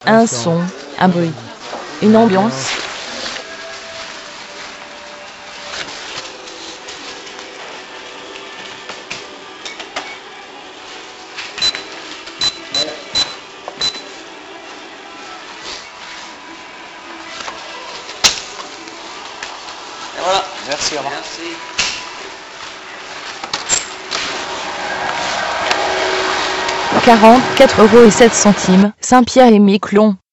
Un son, un bruit, une ambiance. Et voilà, merci, au revoir. Merci. €44,07, Saint-Pierre-et-Miquelon.